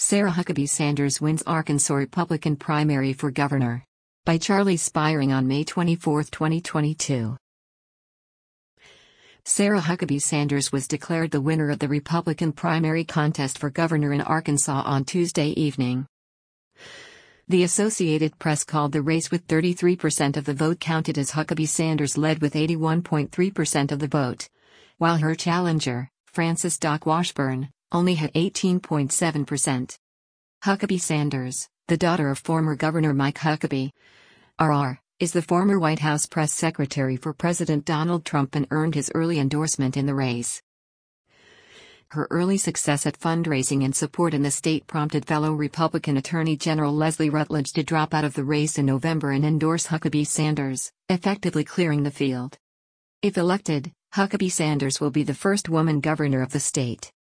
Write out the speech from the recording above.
Sarah Huckabee Sanders wins Arkansas Republican primary for governor. By Charlie Spiring on May 24, 2022. Sarah Huckabee Sanders was declared the winner of the Republican primary contest for governor in Arkansas on Tuesday evening. The Associated Press called the race with 33% of the vote counted as Huckabee Sanders led with 81.3% of the vote, while her challenger, Frances Dock Washburn, only had 18.7%. Huckabee Sanders, the daughter of former Governor Mike Huckabee, RR, is the former White House press secretary for President Donald Trump and earned his early endorsement in the race. Her early success at fundraising and support in the state prompted fellow Republican Attorney General Leslie Rutledge to drop out of the race in November and endorse Huckabee Sanders, effectively clearing the field. If elected, Huckabee Sanders will be the first woman governor of the state.